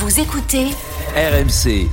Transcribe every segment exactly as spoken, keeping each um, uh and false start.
Vous écoutez R M C.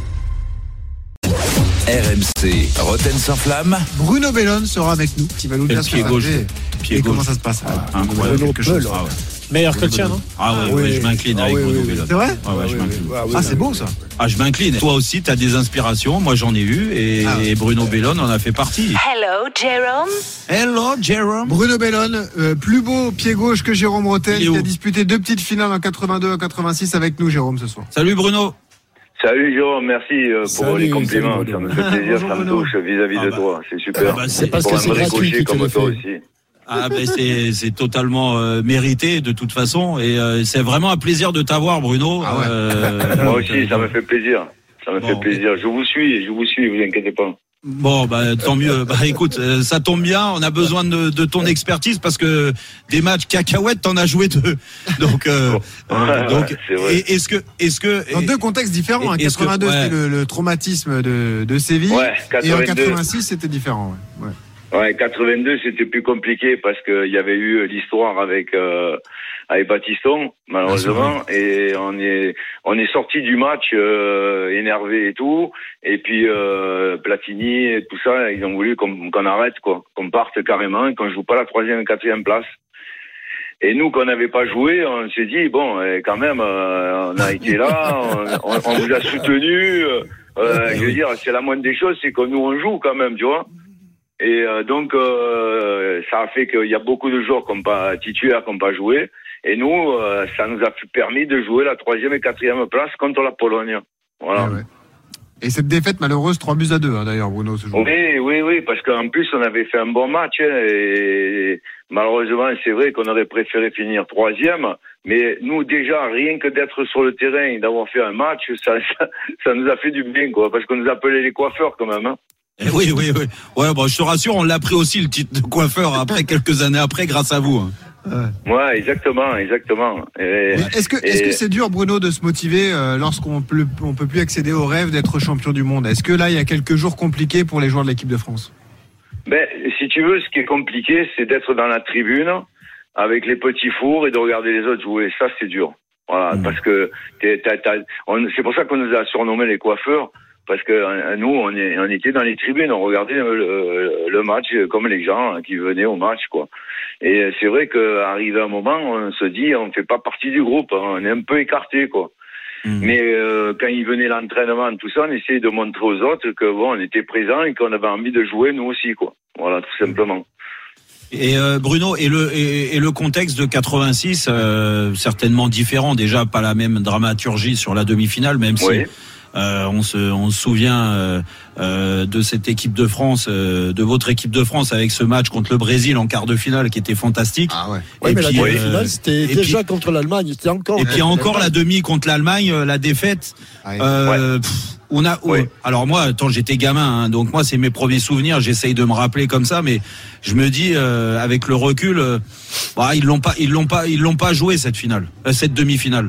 R M C, Rotten sans flamme. Bruno Bellone sera avec nous, qui va nous dire ce que ça fait. Pied et gauche. comment ça se passe. Ah, incroyable, quelque chose. Ah, ouais. Meilleur que le tien, non? Ah ouais, Ah ouais, oui. je m'incline Ah avec oui, Bruno oui, Bellone. C'est vrai? Ah ouais, je m'incline. Ah, oui, ah c'est beau ça. Ah, je m'incline. Toi aussi, tu as des inspirations. Moi, j'en ai eu. Et, Ah ouais. et Bruno Bellone en a fait partie. Hello, Jérôme. Hello, Jérôme. Bruno Bellone, euh, plus beau pied gauche que Jérôme Rotten, Il est qui a où disputé deux petites finales en quatre-vingt-deux et en quatre-vingt-six avec nous, Jérôme, ce soir. Salut, Bruno. Salut Jérôme, merci euh, pour Salut, les compliments. salut, ça me fait plaisir, Bonjour, ça me Bruno. touche vis-à-vis Ah de bah. toi. C'est super. Ah bah, c'est parce pour que un c'est vrai gratuit cocher qu'il te comme le toi fait. aussi. Ah ben c'est c'est totalement euh, mérité de toute façon et euh, c'est vraiment un plaisir de t'avoir, Bruno. Ah ouais. Euh, Moi aussi, ça me fait plaisir. Ça me Bon. fait plaisir. Je vous suis, je vous suis, vous inquiétez pas. Bon, bah tant mieux. Bah écoute, euh, ça tombe bien. On a besoin de, de ton expertise parce que des matchs cacahuètes, t'en as joué deux. Donc, euh, euh, donc, C'est vrai. et- est-ce que, est-ce que, Dans deux contextes différents. En Est-ce que- quatre-vingt-deux, ouais. c'était le, le traumatisme de, de Séville. Ouais, Et en quatre-vingt-deux. quatre-vingt-six, c'était différent. Ouais. Ouais. Ouais, quatre-vingt-deux, c'était plus compliqué parce qu'il y avait eu l'histoire avec euh, avec Battiston, malheureusement, et on est on est sorti du match euh, énervé et tout, et puis euh, Platini et tout ça, ils ont voulu qu'on, qu'on arrête quoi, qu'on parte carrément, et qu'on joue pas la troisième et quatrième place. Et nous, qu'on n'avait pas joué, on s'est dit bon, eh, quand même, euh, on a été là, on, on, on vous a soutenu. Euh, je veux dire, c'est la moindre des choses, c'est que nous on joue quand même, tu vois. Et euh, donc, euh, ça a fait qu'il y a beaucoup de joueurs qui n'ont pas titulaires, qui n'ont pas joué. Et nous, euh, ça nous a permis de jouer la troisième et quatrième place contre la Pologne. Voilà. Ouais, ouais. Et cette défaite malheureuse, trois buts à deux, hein, d'ailleurs, Bruno, ce jour. Oui, oui, oui, parce qu'en plus, on avait fait un bon match. Hein, et malheureusement, c'est vrai qu'on aurait préféré finir troisième. Mais nous, déjà, rien que d'être sur le terrain et d'avoir fait un match, ça, ça, ça nous a fait du bien, quoi. Parce qu'on nous appelait les coiffeurs, quand même. Hein. Eh oui, oui, oui. Ouais, bon, je te rassure, on l'a pris aussi le titre de coiffeur après quelques années après, grâce à vous. hein. Ouais. Ouais, exactement, exactement. Et, Mais Est-ce que est-ce et- que c'est dur, Bruno, de se motiver euh, lorsqu'on peut on peut plus accéder au rêve d'être champion du monde? Est-ce que là, il y a quelques jours compliqués pour les joueurs de l'équipe de France? Ben, si tu veux, ce qui est compliqué, c'est d'être dans la tribune avec les petits fours et de regarder les autres jouer. Ça, c'est dur. Voilà, Mmh. parce que t'es, t'as, t'as, on, c'est pour ça qu'on nous a surnommé les coiffeurs, parce que euh, nous, on, est, on était dans les tribunes, on regardait le, le, le match comme les gens qui venaient au match, quoi. Et c'est vrai qu'arrivé un moment, on se dit, on fait pas partie du groupe, hein, on est un peu écarté, quoi. Mmh. Mais euh, quand il venait l'entraînement, tout ça, on essayait de montrer aux autres que bon, on était présents et qu'on avait envie de jouer nous aussi, quoi. Voilà, tout simplement. Et euh, Bruno, et le et, et le contexte de quatre-vingt-six, euh, certainement différent. Déjà, pas la même dramaturgie sur la demi-finale, même si Oui. euh, on se on se souvient euh, euh, de cette équipe de France, euh, de votre équipe de France avec ce match contre le Brésil en quart de finale qui était fantastique. Ah ouais. Oui, Et mais puis, la euh, demi-finale, c'était et déjà puis- contre l'Allemagne. C'était encore. Et puis encore la demi contre l'Allemagne, euh, la défaite. Ah, Euh, pff, on a. Ouais. Alors moi, attends, j'étais gamin, hein, donc moi c'est mes premiers souvenirs. J'essaye de me rappeler comme ça, mais je me dis euh, avec le recul, euh, bah, ils l'ont pas, ils l'ont pas, ils l'ont pas joué cette finale, euh, cette demi-finale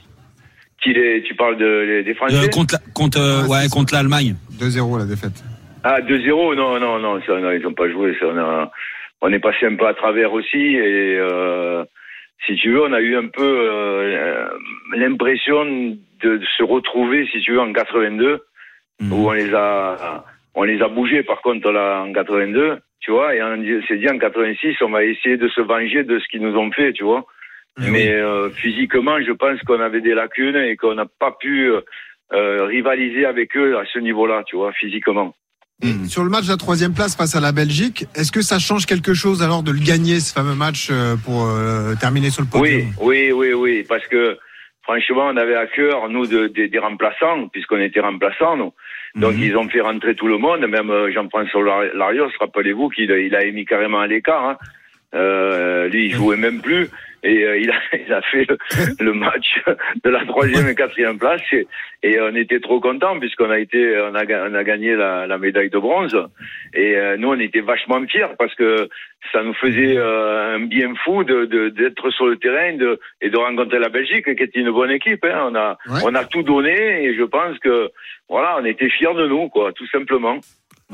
Qui les, tu parles de, des Français euh, contre, la- contre, euh, Ah, ouais, c'est contre l'Allemagne. deux zéro la défaite. Ah, deux zéro, non, non, non, ça, non, ils n'ont pas joué. Ça, on, a, on est passé un peu à travers aussi. Et euh, si tu veux, on a eu un peu euh, l'impression de, de se retrouver, si tu veux, en quatre-vingt-deux, Mmh. où on les a on les a bougés, par contre, là, en quatre-vingt-deux, tu vois, et on s'est dit en quatre-vingt-six, on va essayer de se venger de ce qu'ils nous ont fait, tu vois. Eh Mais euh, physiquement, je pense qu'on avait des lacunes et qu'on n'a pas pu euh, rivaliser avec eux à ce niveau-là, tu vois, physiquement. Et Mmh. sur le match de la troisième place face à la Belgique, est-ce que ça change quelque chose alors de le gagner, ce fameux match, euh, pour euh, terminer sur le podium? Oui, oui, oui, oui, parce que franchement, on avait à cœur, nous, de, de- des remplaçants, puisqu'on était remplaçants, nous. Donc, Mhm. ils ont fait rentrer tout le monde, même euh, Jean-François Larios, rappelez-vous qu'il il a émis carrément à l'écart. Hein. Euh, lui, il jouait même plus. Et euh, il, a, il a fait le, le match de la troisième et quatrième place. Et, et on était trop contents, puisqu'on a été, on a, on a gagné la, la médaille de bronze. Et euh, nous, on était vachement fiers, parce que ça nous faisait euh, un bien fou de, de, d'être sur le terrain de, et de rencontrer la Belgique, qui était une bonne équipe. Hein. On a, Ouais. on a tout donné, et je pense que, voilà, on était fiers de nous, quoi, tout simplement.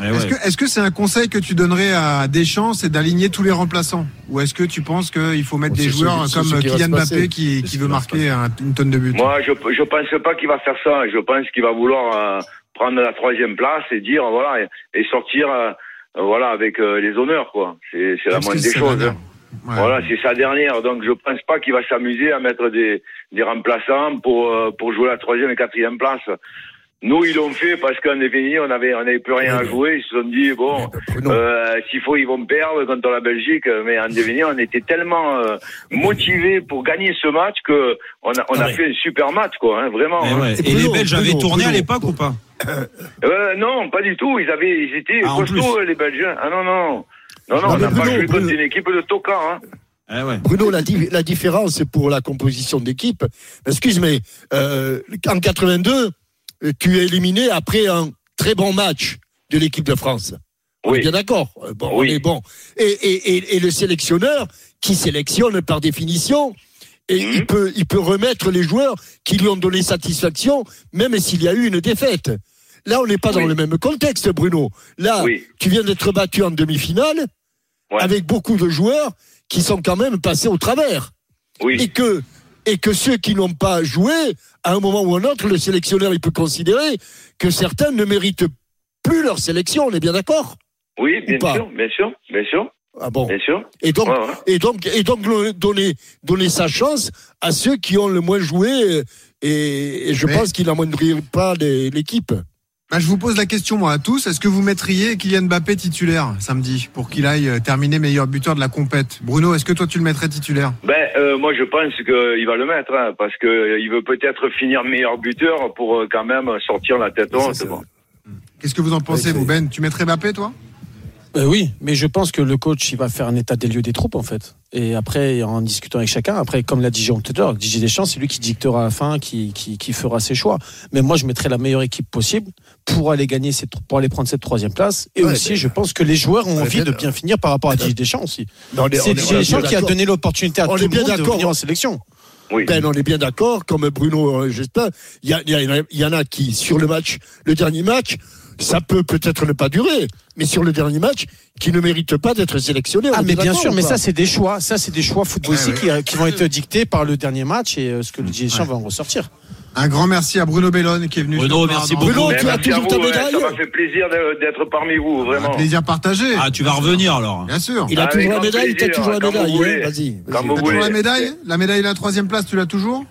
Ouais, Est-ce ouais. que est-ce que c'est un conseil que tu donnerais à Deschamps, c'est d'aligner tous les remplaçants, ou est-ce que tu penses qu'il faut mettre Bon, des c'est joueurs ce- c'est comme ce qui va Kylian se passer. Mbappé qui, C'est qui ce veut qui va marquer un- une tonne de buts? Moi, je je pense pas qu'il va faire ça. Je pense qu'il va vouloir euh, prendre la troisième place et dire voilà et, et sortir euh, voilà avec euh, les honneurs quoi. C'est c'est la Parce que moindre des c'est choses. la hein. Ouais. Voilà, c'est sa dernière. Donc je pense pas qu'il va s'amuser à mettre des des remplaçants pour euh, pour jouer la troisième et quatrième place. Nous, ils l'ont fait parce qu'en Dévigny, on avait, on avait plus rien à jouer. Ils se sont dit, bon, Bruno. euh, s'il faut, ils vont perdre contre la Belgique. Mais en Dévigny, on était tellement euh, motivés pour gagner ce match que on a, on Ah a ouais. fait un super match, quoi, hein, vraiment. Et, hein. ouais. Et Et les Bruno, Belges avaient Bruno, tourné à Bruno. l'époque ou pas? Euh, non, pas du tout. Ils avaient, ils étaient Ah, en costauds, plus. les Belges. Ah non, non. Non, non, Non, on mais n'a pas Bruno, joué contre Bruno. une équipe de tocards, hein. Eh ouais. Bruno, la, di- la différence c'est pour la composition d'équipe. Excuse, mais euh, en quatre-vingt-deux, tu es éliminé après un très bon match de l'équipe de France. On Oui. est bien d'accord. Euh, Bon, Oui. on est bon. Et, et, et, et le sélectionneur qui sélectionne par définition, et Mhm. il peut, il peut remettre les joueurs qui lui ont donné satisfaction, même s'il y a eu une défaite. Là, on n'est pas Oui. dans le même contexte, Bruno. Là, Oui. tu viens d'être battu en demi-finale Ouais. avec beaucoup de joueurs qui sont quand même passés au travers. Oui. Et que, et que ceux qui n'ont pas joué, à un moment ou un autre, le sélectionneur, il peut considérer que certains ne méritent plus leur sélection. On est bien d'accord? Oui, bien Ou pas sûr, bien sûr, bien sûr, Ah bon. bien sûr. Et donc, Ouais, ouais. et donc, et donc, le- donner, donner sa chance à ceux qui ont le moins joué. euh, Et, et je Mais- pense qu'il n'amoindrit pas les- l'équipe. Bah, je vous pose la question, moi, à tous. Est-ce que vous mettriez Kylian Mbappé titulaire samedi pour qu'il aille euh, terminer meilleur buteur de la compète? Bruno, est-ce que toi tu le mettrais titulaire? Ben, euh, moi, je pense qu'il va le mettre, hein, parce que euh, il veut peut-être finir meilleur buteur pour euh, quand même sortir la tête haute. Ça, bon. Qu'est-ce que vous en pensez, c'est- vous, Ben? Tu mettrais Mbappé, toi? Euh, oui, mais je pense que le coach, il va faire un état des lieux des troupes, en fait. Et après, en discutant avec chacun, après, comme l'a dit Jean tout à l'heure, Didier Deschamps, c'est lui qui dictera à la fin, qui, qui, qui fera ses choix. Mais moi, je mettrai la meilleure équipe possible pour aller gagner cette, pour aller prendre cette troisième place. Et Ouais, aussi, mais- je pense que les joueurs ont Ouais, envie mais- de bien finir par rapport à Didier Deschamps aussi. Mais on est- on C'est est- Didier on est Deschamps bien qui a d'accord. donné l'opportunité à On tout est le bien monde de d'accord. venir en sélection. Oui. Ben, on est bien d'accord, comme Bruno, euh, j'espère. Il y, a- il y, a- il y en a qui, sur le match, le dernier match, ça peut peut-être ne pas durer, mais sur le dernier match, qui ne mérite pas d'être sélectionné. on Ah, est mais bien d'accord sûr, ou mais pas? ça, c'est des choix. Ça, c'est des choix footballistiques Ouais, qui, qui vont être dictés par le dernier match et euh, ce que le Didier Deschamps Ouais. va en ressortir. Un grand merci à Bruno Bellone qui est venu. Bruno, ce soir merci dans- beaucoup. Bruno, Ben, tu as merci à toujours ta vous, ouais, médaille? ça m'a fait plaisir de- d'être parmi vous, Un vraiment. plaisir partagé. Ah, tu vas revenir alors. Bien sûr. Il a Avec toujours la grand médaille, t'as plaisir, toujours la quand vous médaille, voulez. hein, vas-y. Quand vas-y. vous T'as toujours voulez. la médaille? La médaille de la troisième place, tu l'as toujours?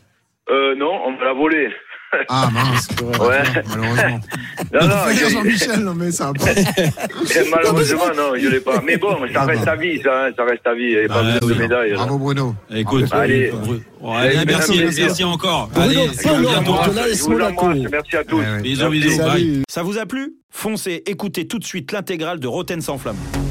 Euh, non, on me l'a volé. Ah mince. Ouais. Malheureusement. Non, non, Faut dire il- Jean-Michel, non mais ça va pas. il- malheureusement, non, je l'ai pas. Mais bon, ça Ah reste bah. à vie, ça, hein, ça reste à vie. Il n'y a pas Ah, besoin de oui. médaille. là. Bravo Bruno. Écoute, Allez. Bru- bon, allez, Allez, merci, merci. merci encore. Bruno, Allez, fais à le bientôt. retour. Je te laisse, vous Monaco. embrasse, merci à tous. Ouais, ouais. Bisous, bisous, bye. Salut. Ça vous a plu? Foncez, écoutez tout de suite l'intégrale de Roten sans flamme.